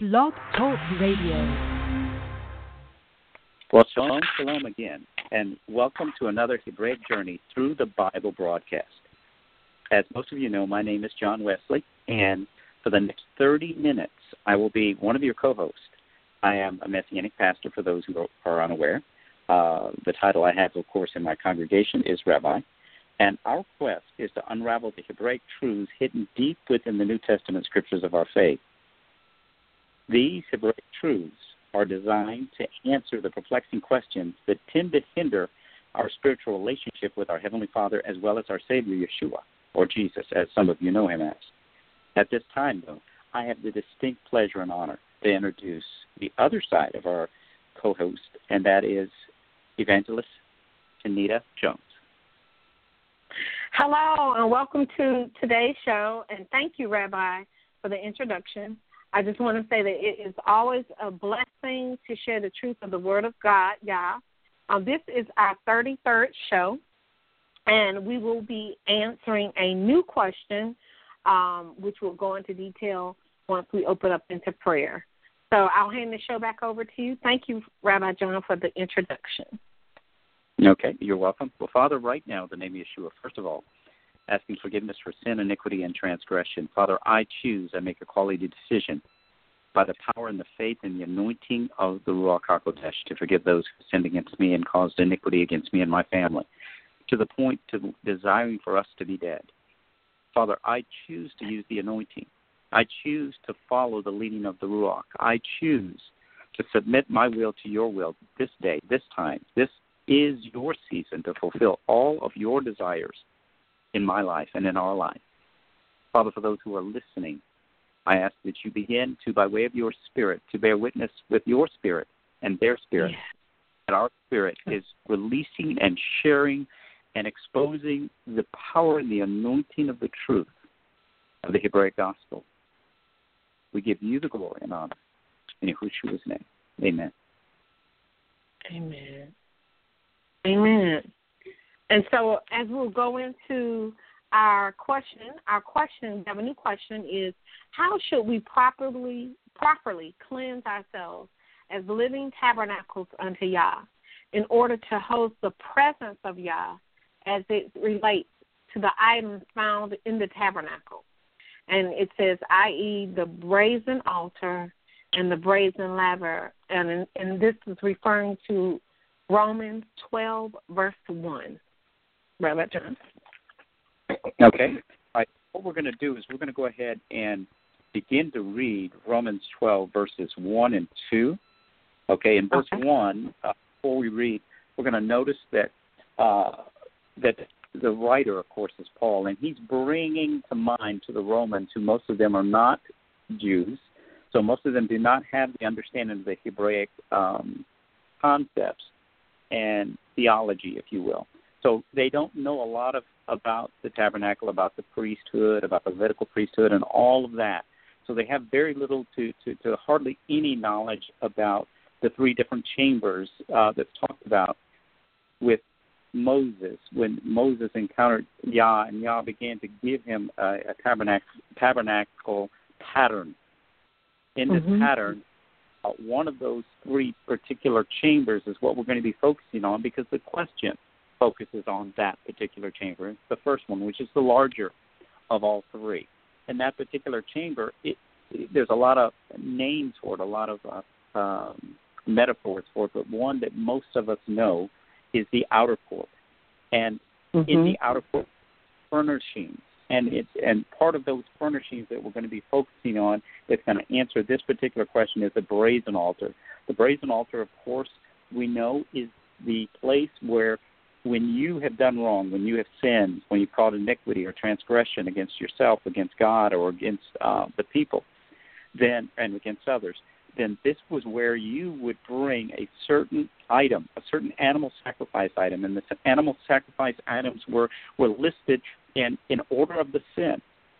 Blog Talk Radio. Well, shalom, shalom again, and welcome to another Hebraic journey through the Bible broadcast. As most of you know, my name is John Wesley, and for the next 30 minutes, I will be one of your co-hosts. I am a Messianic pastor, for those who are unaware. The title I have, of course, in my congregation is Rabbi, and our quest is to unravel the Hebraic truths hidden deep within the New Testament scriptures of our faith. These Hebraic truths are designed to answer the perplexing questions that tend to hinder our spiritual relationship with our Heavenly Father as well as our Savior, Yeshua, or Jesus, as some of you know him as. At this time, though, I have the distinct pleasure and honor to introduce the other side of our co-host, and that is Evangelist Tanita Jones. Hello, and welcome to today's show, and thank you, Rabbi, for the introduction. I just want to say that it is always a blessing to share the truth of the Word of God, Yah. This is our 33rd show, and we will be answering a new question, which we'll go into detail once we open up into prayer. So I'll hand the show back over to you. Thank you, Rabbi John, for the introduction. Okay, you're welcome. Well, Father, right now, in the name of Yeshua, first of all, asking forgiveness for sin, iniquity, and transgression. Father, I make a quality decision by the power and the faith and the anointing of the Ruach HaKodesh to forgive those who sinned against me and caused iniquity against me and my family, to the point to desiring for us to be dead. Father, I choose to use the anointing. I choose to follow the leading of the Ruach. I choose to submit my will to your will this day, this time. This is your season to fulfill all of your desires in my life and in our life. Father, for those who are listening, I ask that you begin to, by way of your Spirit, to bear witness with your Spirit and their Spirit, that our Spirit is releasing and sharing and exposing the power and the anointing of the truth of the Hebraic gospel. We give you the glory and honor. In Yeshua's name, amen. Amen. Amen. And so as we'll go into our question, we have a new question, is how should we properly cleanse ourselves as living tabernacles unto Yah in order to host the presence of Yah as it relates to the items found in the tabernacle? And it says, i.e., the brazen altar and the brazen laver. And this is referring to Romans 12, verse 1. Rabbi John. Okay. All right. What we're going to do is we're going to go ahead and begin to read Romans 12, verses 1 and 2. Okay, in verse 1, before we read, we're going to notice that that the writer, of course, is Paul, and he's bringing to mind to the Romans, who most of them are not Jews, so most of them do not have the understanding of the Hebraic concepts and theology, if you will. So they don't know a lot about the tabernacle, about the priesthood, about the Levitical priesthood, and all of that. So they have very little to hardly any knowledge about the three different chambers that's talked about with Moses, when Moses encountered Yah, and Yah began to give him a tabernacle pattern. In this pattern, one of those three particular chambers is what we're going to be focusing on, because the question focuses on that particular chamber. It's the first one, which is the larger of all three. In that particular chamber, there's a lot of names for it, a lot of metaphors for it, but one that most of us know is the outer court. And in the outer court, furnishings. And part of those furnishings that we're going to be focusing on that's going to answer this particular question is the brazen altar. The brazen altar, of course, we know is the place where when you have done wrong, when you have sinned, when you've caused iniquity or transgression against yourself, against God, or against the people, then and against others, then this was where you would bring a certain item, a certain animal sacrifice item, and the animal sacrifice items were listed in order of the sin.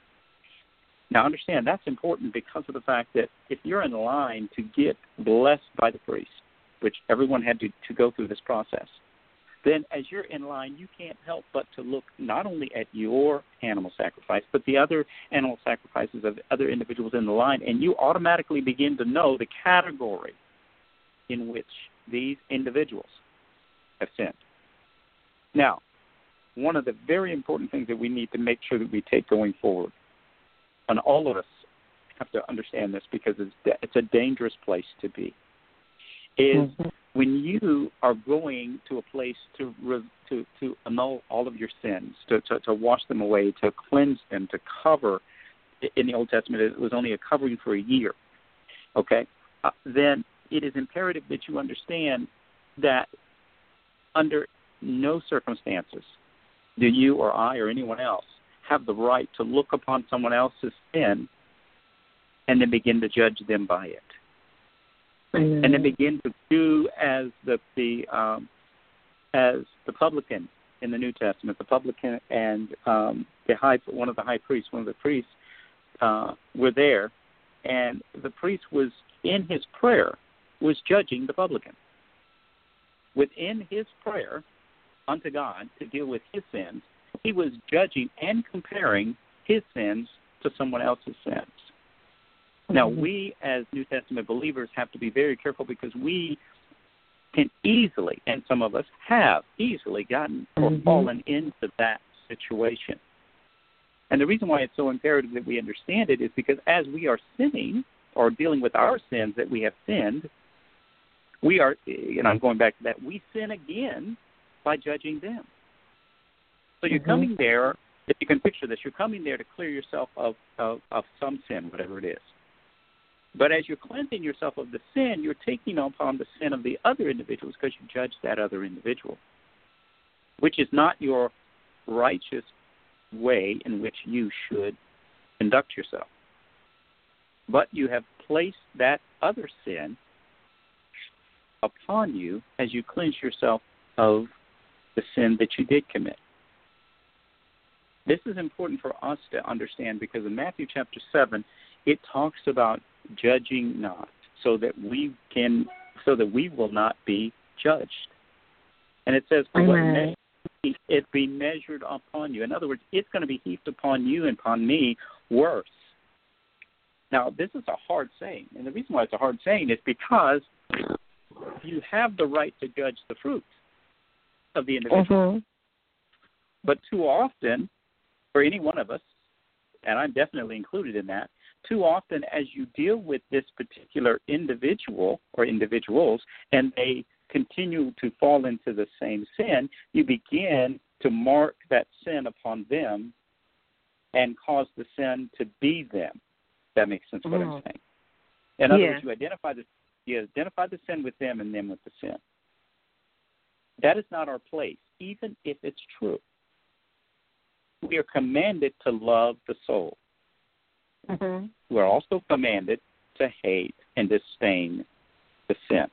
Now, understand, that's important because of the fact that if you're in line to get blessed by the priest, which everyone had to go through this process, then as you're in line, you can't help but to look not only at your animal sacrifice, but the other animal sacrifices of other individuals in the line, and you automatically begin to know the category in which these individuals have sinned. Now, one of the very important things that we need to make sure that we take going forward, and all of us have to understand this because it's a dangerous place to be, is when you are going to a place to annul all of your sins, to wash them away, to cleanse them, to cover. In the Old Testament, it was only a covering for a year, okay? Then it is imperative that you understand that under no circumstances do you or I or anyone else have the right to look upon someone else's sin and then begin to judge them by it. And then begin to do as the publican in the New Testament, the publican and one of the priests were there, and the priest was in his prayer was judging the publican. Within his prayer unto God to deal with his sins, he was judging and comparing his sins to someone else's sins. Now, we as New Testament believers have to be very careful because we can easily, and some of us have easily gotten or fallen into that situation. And the reason why it's so imperative that we understand it is because as we are sinning or dealing with our sins that we have sinned, we are, and I'm going back to that, we sin again by judging them. So you're coming there, if you can picture this, you're coming there to clear yourself of some sin, whatever it is. But as you're cleansing yourself of the sin, you're taking upon the sin of the other individuals because you judge that other individual, which is not your righteous way in which you should conduct yourself. But you have placed that other sin upon you as you cleanse yourself of the sin that you did commit. This is important for us to understand because in Matthew chapter 7, it talks about judging not, so that we will not be judged. And it says, for what it be measured upon you. In other words, it's going to be heaped upon you and upon me worse. Now, this is a hard saying, and the reason why it's a hard saying is because you have the right to judge the fruit of the individual. But too often, for any one of us, and I'm definitely included in that, too often as you deal with this particular individual or individuals and they continue to fall into the same sin, you begin to mark that sin upon them and cause the sin to be them. That makes sense what I'm saying. In other words, you identify the sin with them and them with the sin. That is not our place, even if it's true. We are commanded to love the soul. We're also commanded to hate and disdain the sin.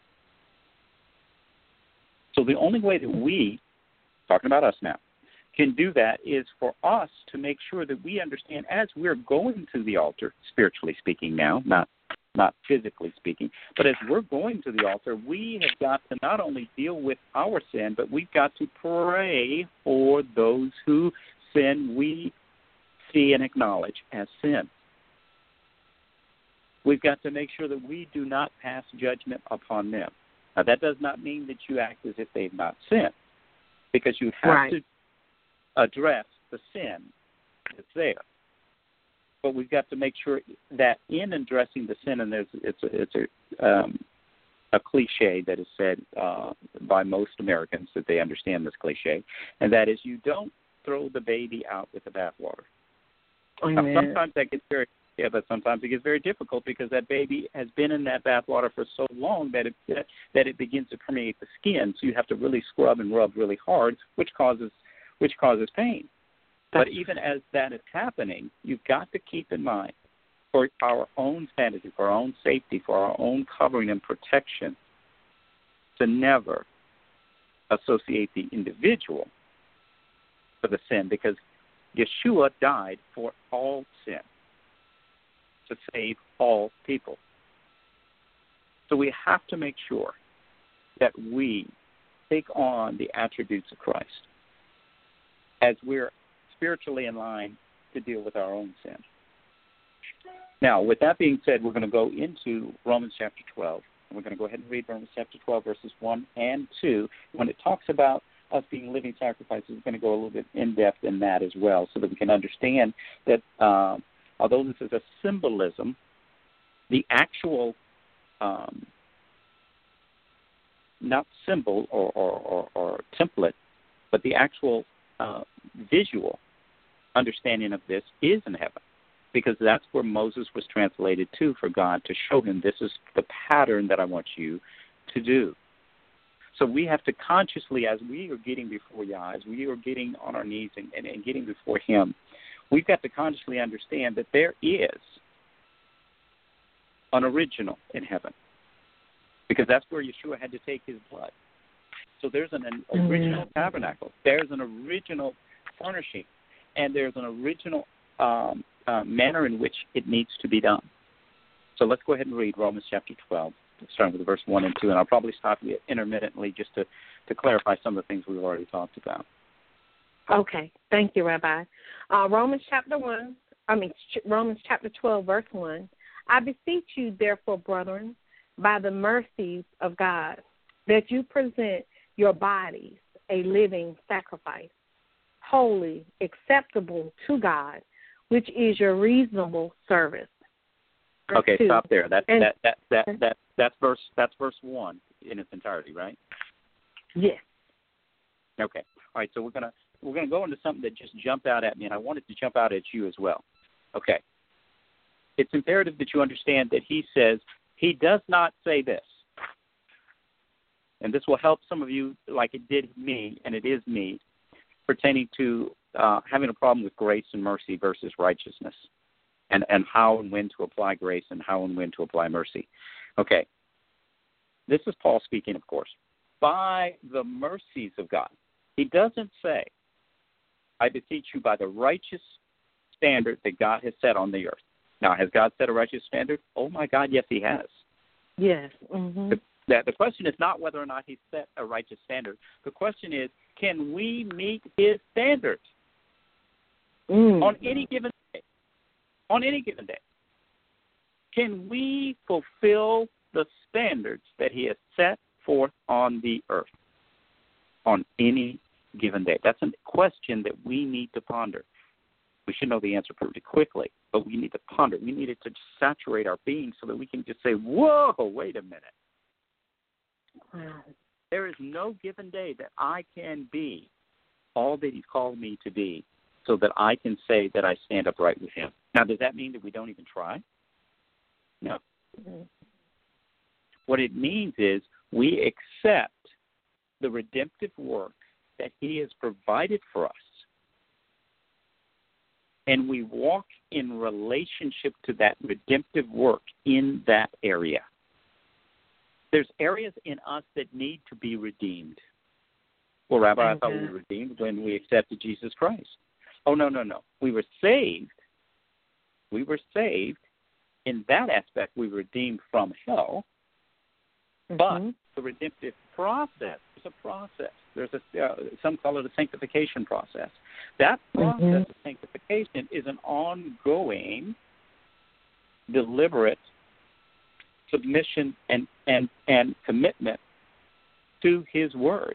So the only way that we, talking about us now, can do that is for us to make sure that we understand as we're going to the altar, spiritually speaking now, not physically speaking, but as we're going to the altar, we have got to not only deal with our sin, but we've got to pray for those who sin we see and acknowledge as sin. We've got to make sure that we do not pass judgment upon them. Now, that does not mean that you act as if they've not sinned, because you have to address the sin that's there. But we've got to make sure that in addressing the sin, and it's a cliche that is said by most Americans that they understand this cliche, and that is you don't throw the baby out with the bathwater. Now, sometimes that gets but sometimes it gets very difficult because that baby has been in that bathwater for so long that it begins to permeate the skin. So you have to really scrub and rub really hard, which causes pain. But even as that is happening, you've got to keep in mind, for our own sanity, for our own safety, for our own covering and protection, to never associate the individual with the sin, because Yeshua died for all sin, to save all people. So we have to make sure that we take on the attributes of Christ as we're spiritually in line to deal with our own sin. Now, with that being said, we're going to go into Romans chapter 12. And we're going to go ahead and read Romans chapter 12, verses 1 and 2. When it talks about us being living sacrifices, we're going to go a little bit in-depth in that as well so that we can understand that although this is a symbolism, the actual, not symbol or template, but the actual visual understanding of this is in heaven, because that's where Moses was translated to for God to show him this is the pattern that I want you to do. So we have to consciously, as we are getting before Yah, as we are getting on our knees and getting before him, we've got to consciously understand that there is an original in heaven, because that's where Yeshua had to take his blood. So there's an original tabernacle. There's an original furnishing, and there's an original manner in which it needs to be done. So let's go ahead and read Romans chapter 12, starting with verse 1 and 2, and I'll probably stop you intermittently just to clarify some of the things we've already talked about. Okay. Thank you, Rabbi. Romans chapter 12, verse 1. I beseech you, therefore, brethren, by the mercies of God, that you present your bodies a living sacrifice, holy, acceptable to God, which is your reasonable service. Verse okay, 2. Stop there. That's verse 1 in its entirety, right? Yes. Okay. All right. So we're gonna go into something that just jumped out at me, and I want it to jump out at you as well. Okay. It's imperative that you understand that he says he does not say this, and this will help some of you, like it did me, and it is me, pertaining to having a problem with grace and mercy versus righteousness, and how and when to apply grace and how and when to apply mercy. Okay. This is Paul speaking, of course. By the mercies of God. He doesn't say, I beseech you by the righteous standard that God has set on the earth. Now, has God set a righteous standard? Oh, my God, yes, he has. Yes. Mm-hmm. The question is not whether or not he set a righteous standard. The question is, can we meet his standards on any given day? On any given day. Can we fulfill the standards that he has set forth on the earth on any given day? That's a question that we need to ponder. We should know the answer pretty quickly, but we need to ponder. We need it to saturate our being so that we can just say, whoa, wait a minute. Wow. There is no given day that I can be all that he's called me to be so that I can say that I stand upright with him. Now, does that mean that we don't even try? No. Mm-hmm. What it means is we accept the redemptive work that he has provided for us, and we walk in relationship to that redemptive work in that area. There's areas in us that need to be redeemed. Well, Rabbi, I thought we were redeemed when we accepted Jesus Christ. Oh, no. We were saved. We were saved. In that aspect, we were redeemed from hell. But the redemptive process is a process. There's some call it a sanctification process. That process of sanctification is an ongoing, deliberate submission and commitment to his word.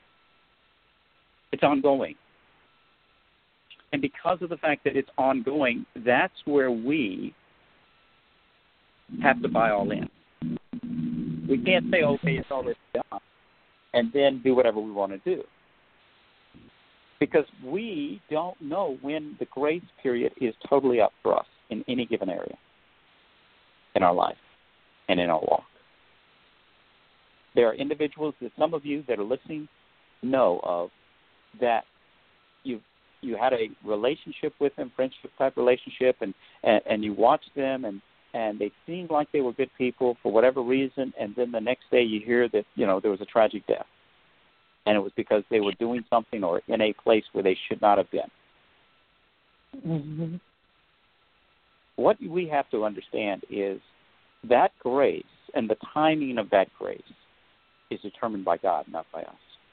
It's ongoing. And because of the fact that it's ongoing, that's where we have to buy all in. We can't say, okay, it's already done, and then do whatever we want to do. Because we don't know when the grace period is totally up for us in any given area in our life and in our walk. There are individuals that some of you that are listening know of that you had a relationship with them, friendship type relationship, and you watched them and they seemed like they were good people for whatever reason, and then the next day you hear that, there was a tragic death. And it was because they were doing something or in a place where they should not have been. Mm-hmm. What we have to understand is that grace and the timing of that grace is determined by God, not by us.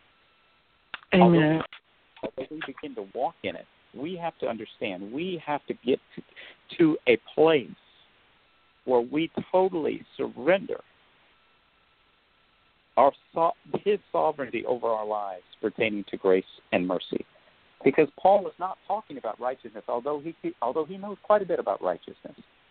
Amen. Although we begin to walk in it, we have to understand, we have to get to a place where we totally surrender His sovereignty over our lives pertaining to grace and mercy. Because Paul is not talking about righteousness, although he knows quite a bit about righteousness.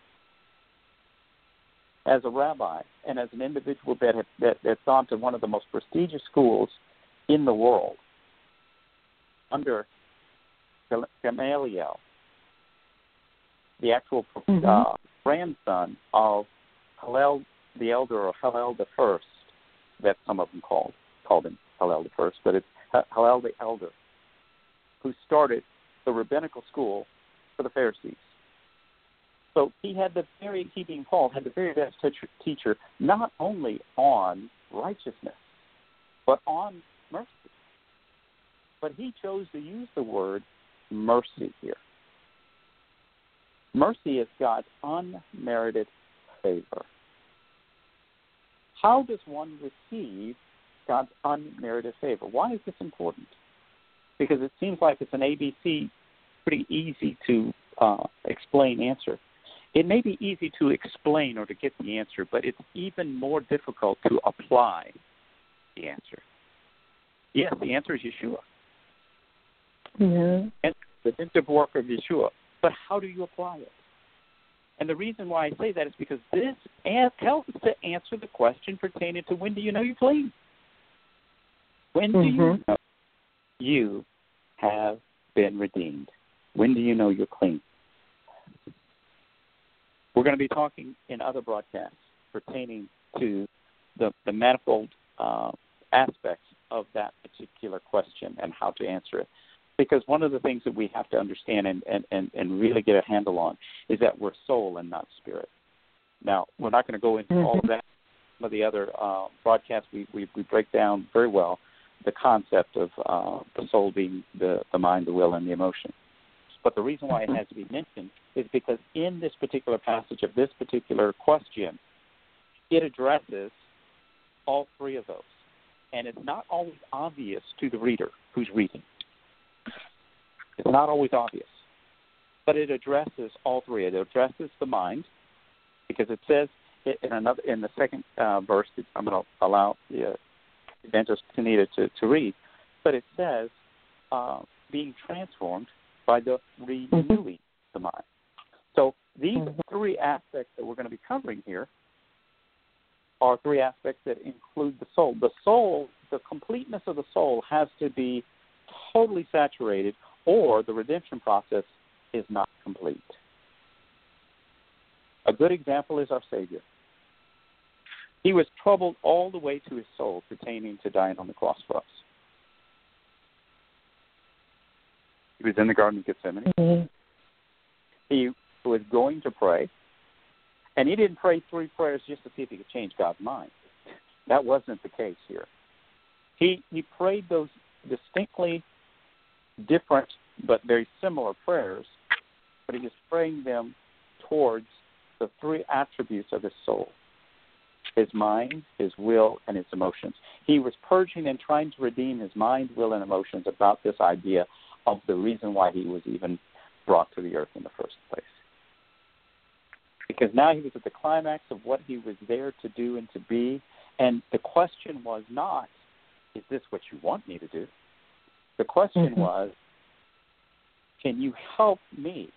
As a rabbi and as an individual that's gone to one of the most prestigious schools in the world, under Gamaliel, the actual grandson of Hillel the Elder, or Hillel the First, that some of them called him Hillel the First, but it's Hillel the Elder, who started the rabbinical school for the Pharisees. So he being Paul, had the very best teacher, not only on righteousness, but on mercy. But he chose to use the word mercy here. Mercy is God's unmerited favor. How does one receive God's unmerited favor? Why is this important? Because it seems like it's an ABC, pretty easy to explain answer. It may be easy to explain or to get the answer, but it's even more difficult to apply the answer. Yes, the answer is Yeshua. Yeah. And the redemptive work of Yeshua. But how do you apply it? And the reason why I say that is because this helps to answer the question pertaining to when do you know you're clean? When do you know you have been redeemed? When do you know you're clean? We're going to be talking in other broadcasts pertaining to the manifold aspects of that particular question and how to answer it. Because one of the things that we have to understand and really get a handle on is that we're soul and not spirit. Now, we're not going to go into all of that. Some of the other broadcasts, we break down very well the concept of the soul being the mind, the will, and the emotion. But the reason why it has to be mentioned is because in this particular passage of this particular question, it addresses all three of those. And it's not always obvious to the reader who's reading. It's not always obvious. But it addresses all three. It addresses the mind, because it says in the second verse, I'm going to allow the evangelist Tanita to read, but it says being transformed by the renewing the mind. So these three aspects that we're going to be covering here are three aspects that include the soul. The soul, the completeness of the soul has to be totally saturated, or the redemption process is not complete. A good example is our Savior. He was troubled all the way to his soul pertaining to dying on the cross for us. He was in the Garden of Gethsemane. He was going to pray, and he didn't pray three prayers just to see if he could change God's mind. That wasn't the case here. He prayed those distinctly different but very similar prayers, but he was praying them towards the three attributes of his soul: his mind, his will, and his emotions. He was purging and trying to redeem his mind, will, and emotions about this idea of the reason why he was even brought to the earth in the first place. Because now he was at the climax of what he was there to do and to be, and the question was not, is this what you want me to do? The question was, can you help me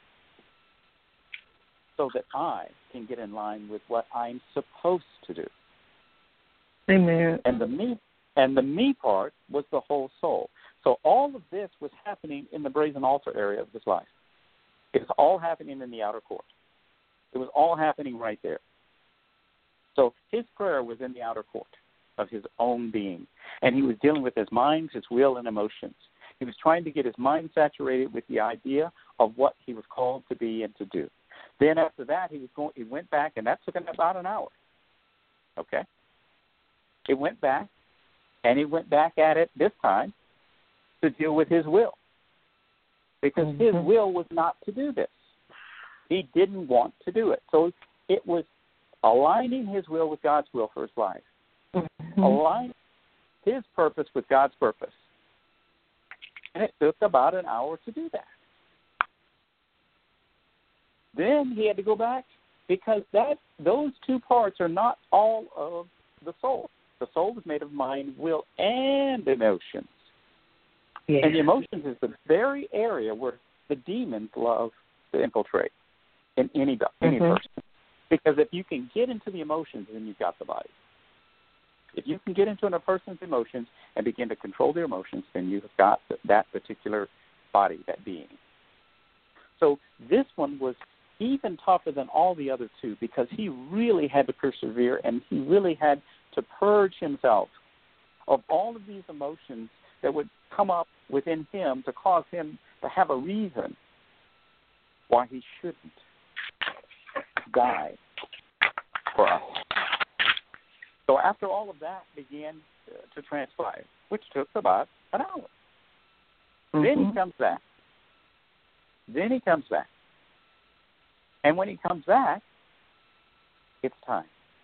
so that I can get in line with what I'm supposed to do? Amen. And the me part was the whole soul. So all of this was happening in the brazen altar area of his life. It was all happening in the outer court. It was all happening right there. So his prayer was in the outer court of his own being. And he was dealing with his mind, his will, and emotions. He was trying to get his mind saturated with the idea of what he was called to be and to do. Then after that, he went back, and that took him about an hour. Okay? He went back, and he went back at it this time to deal with his will. Because his will was not to do this. He didn't want to do it. So it was aligning his will with God's will for his life. Aligning his purpose with God's purpose. And it took about an hour to do that. Then he had to go back because those two parts are not all of the soul. The soul is made of mind, will, and emotions. Yeah. And the emotions is the very area where the demons love to infiltrate in any person. Because if you can get into the emotions, then you've got the body. If you can get into a person's emotions and begin to control their emotions, then you've got that particular body, that being. So this one was even tougher than all the other two because he really had to persevere and he really had to purge himself of all of these emotions that would come up within him to cause him to have a reason why he shouldn't die for us. So after all of that began to transpire, which took about an hour. Then he comes back. And when he comes back, it's time.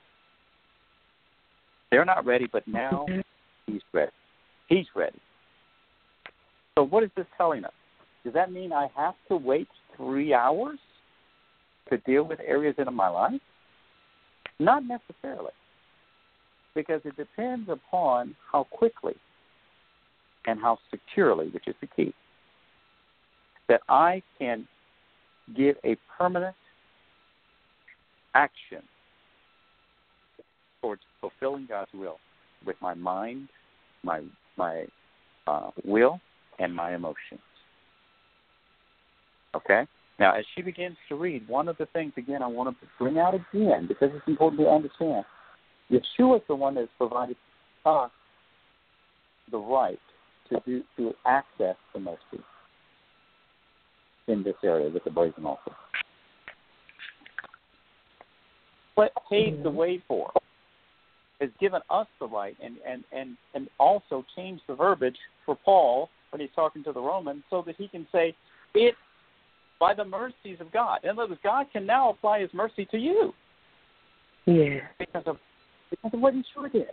They're not ready, but now he's ready. He's ready. So what is this telling us? Does that mean I have to wait 3 hours to deal with areas in my life? Not necessarily. Because it depends upon how quickly and how securely, which is the key, that I can give a permanent action towards fulfilling God's will with my mind, my will, and my emotions. Okay? Now, as she begins to read, one of the things, again, I want to bring out again, because it's important to understand, Yeshua is the one that has provided us the right to access the mercy in this area with the brazen altar. What paved the way for has given us the right and also changed the verbiage for Paul when he's talking to the Romans so that he can say, it's by the mercies of God. In other words, God can now apply his mercy to you. Yeah. Because of what Yeshua did.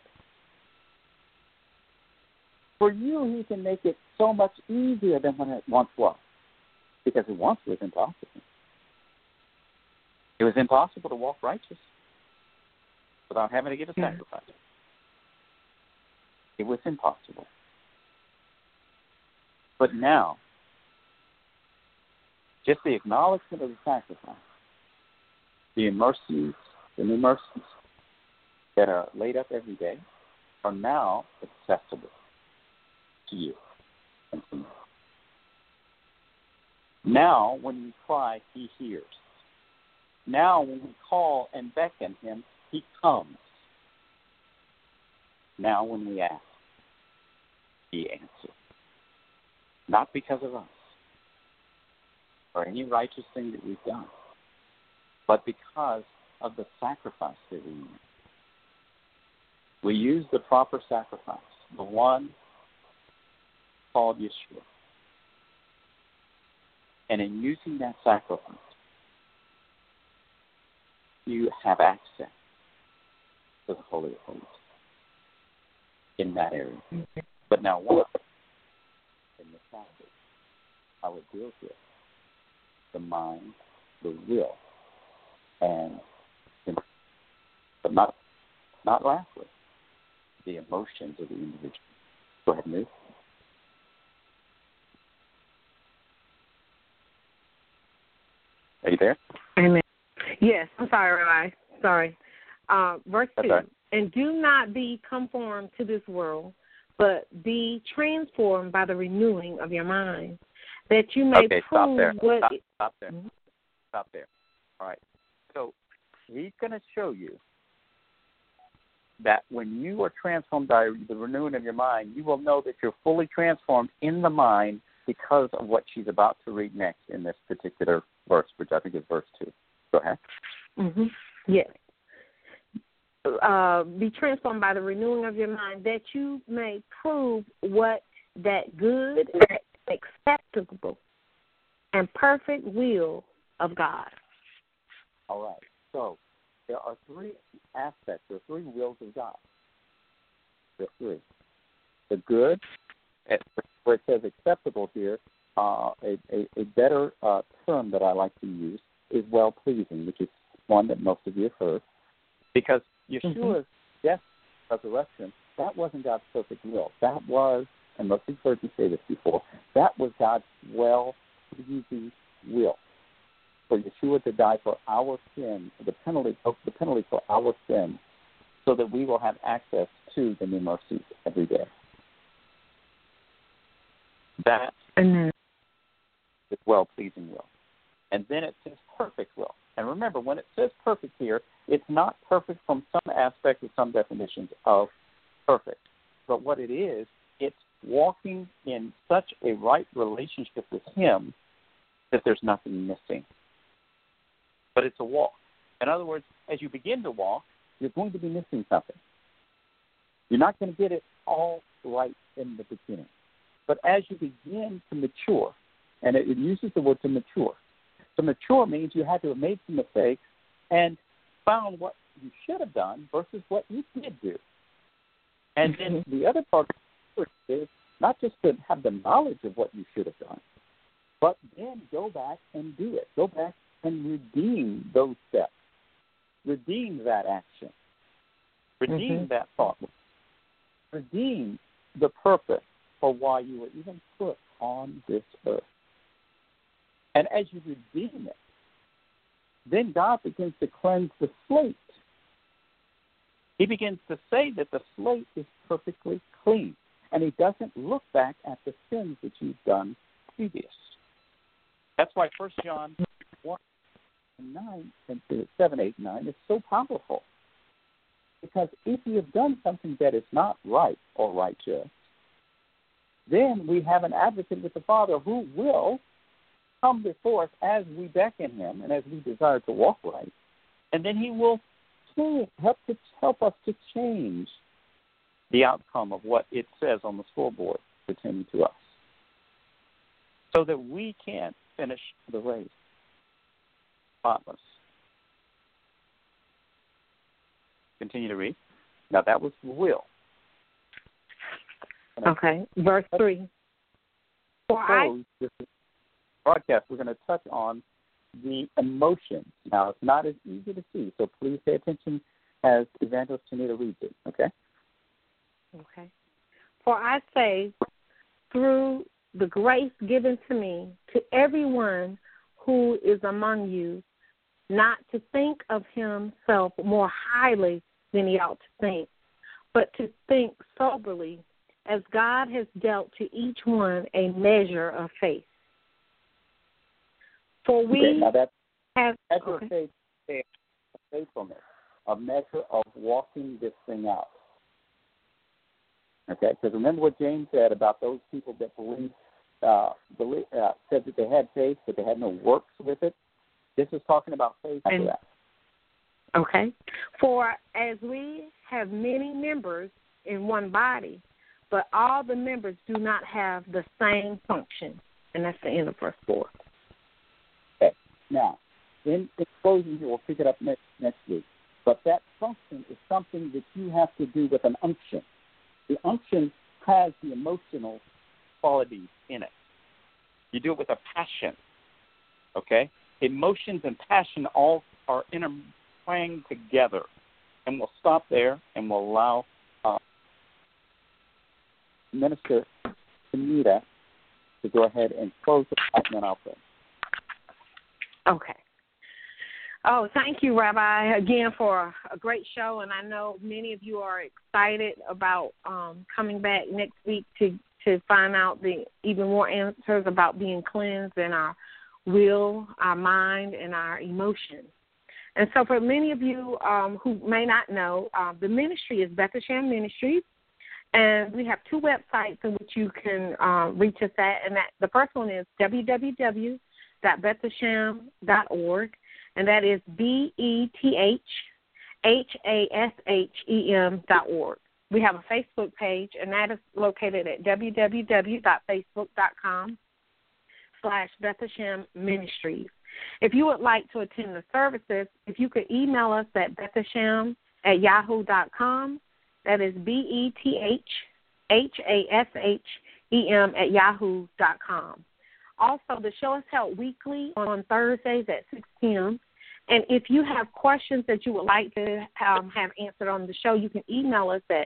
For you, he can make it so much easier than when it once was. Because it once was impossible. It was impossible to walk righteous without having to give a sacrifice. It was impossible. But now, just the acknowledgement of the sacrifice, the mercies, the new mercies that are laid up every day are now accessible to you and to me. Now, when we cry, he hears. Now, when we call and beckon him, he comes. Now, when we ask, he answers. Not because of us or any righteous thing that we've done, but because of the sacrifice that we made. We use the proper sacrifice, the one called Yeshua. And in using that sacrifice, you have access to the Holy of Holies in that area. But now what? In the Sabbath, how it deals with the mind, the will, and but not lastly, the emotions of the individual. Go ahead, Liz. Are you there? Amen. Yes, I'm sorry, Rabbi. Sorry. Verse 2, right. And do not be conformed to this world, but be transformed by the renewing of your mind, that you may prove stop there. what... Stop there. Stop there. All right. So he's going to show you that when you are transformed by the renewing of your mind, you will know that you're fully transformed in the mind because of what she's about to read next in this particular verse, which I think is verse 2. Go ahead. Mm-hmm. Yes. Be transformed by the renewing of your mind, that you may prove what that good, acceptable, and perfect will of God. All right. So there are three aspects, there are three wills of God. There are three. The good, where it says acceptable here, a better term that I like to use is well-pleasing, which is one that most of you have heard, because Yeshua's death, resurrection, that wasn't God's perfect will. That was, and most of you heard me say this before, that was God's well-pleasing will. For Yeshua to die for our sin, the penalty for our sin, so that we will have access to the new mercies every day. That is well-pleasing will. And then it says perfect will. And remember, when it says perfect here, it's not perfect from some aspect or some definitions of perfect. But what it is, it's walking in such a right relationship with Him that there's nothing missing. But it's a walk. In other words, as you begin to walk, you're going to be missing something. You're not going to get it all right in the beginning. But as you begin to mature, and it uses the word to mature. To mature means you had to have made some mistakes and found what you should have done versus what you did do. And then the other part of it is not just to have the knowledge of what you should have done, but then go back and do it. Go back and redeem those steps. Redeem that action. Redeem that thought. Redeem the purpose for why you were even put on this earth. And as you redeem it, then God begins to cleanse the slate. He begins to say that the slate is perfectly clean, and He doesn't look back at the sins that you've done previous. That's why 1 John 1:9 and 7, 8, 9 is so powerful. Because if you have done something that is not right or righteous, then we have an advocate with the Father who will come before us as we beckon Him and as we desire to walk right. And then He will help us to change the outcome of what it says on the scoreboard pertaining to us, so that we can finish the race spotless. Continue to read. Now that was will. Okay, verse 3. This broadcast, we're going to touch on the emotions. Now, it's not as easy to see, so please pay attention as Evangelist Tanita reads it, okay? Okay. For I say, through the grace given to me, to everyone who is among you, not to think of himself more highly than he ought to think, but to think soberly, as God has dealt to each one a measure of faith. For we have faithfulness, a measure of walking this thing out. Okay, because remember what James said about those people that said that they had faith, but they had no works with it. This is talking about faith. Okay. For as we have many members in one body, but all the members do not have the same function. And that's the end of verse 4. Okay. Now, in closing here, we'll pick it up next week. But that function is something that you have to do with an unction. The unction has the emotional qualities in it. You do it with a passion. Okay? Emotions and passion all are intertwined together. And we'll stop there and we'll allow Minister Tanita to go ahead and close the out, and then I'll pray. Okay. Oh, thank you, Rabbi, again for a great show. And I know many of you are excited about coming back next week to find out the even more answers about being cleansed in our will, our mind, and our emotions. And so for many of you who may not know, the ministry is Beth Hashem Ministries. And we have two websites in which you can reach us at. And the first one is www.bethhashem.org. And that is BETHHASHEM.org. We have a Facebook page, and that is located at www.facebook.com/Beth Hashem Ministries. If you would like to attend the services, if you could email us at bethhashem@yahoo.com. That is BETHHASHEM em@yahoo.com. Also, the show is held weekly on Thursdays at 6 p.m. And if you have questions that you would like to have answered on the show, you can email us at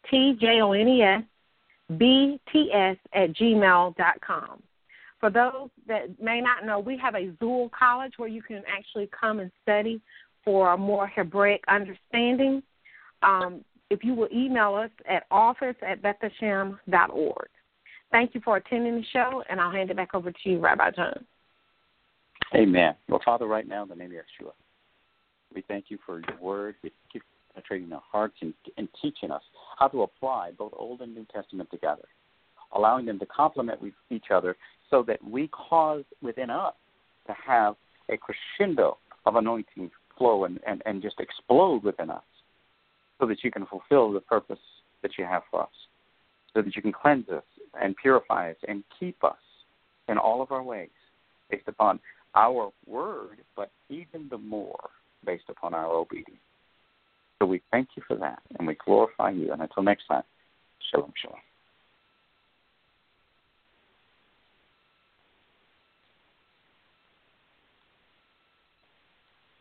tjonesbts@gmail.com. For those that may not know, we have a Zool College where you can actually come and study for a more Hebraic understanding. If you will email us at office@betheshem.org. Thank you for attending the show, and I'll hand it back over to you, Rabbi John. Amen. Well, Father, right now, in the name of Yeshua, we thank you for your word. We thank you for penetrating our hearts and teaching us how to apply both Old and New Testament together, allowing them to complement with each other so that we cause within us to have a crescendo of anointing flow and just explode within us so that you can fulfill the purpose that you have for us, so that you can cleanse us and purify us and keep us in all of our ways based upon our word, but even the more based upon our obedience. So we thank you for that, and we glorify you. And until next time,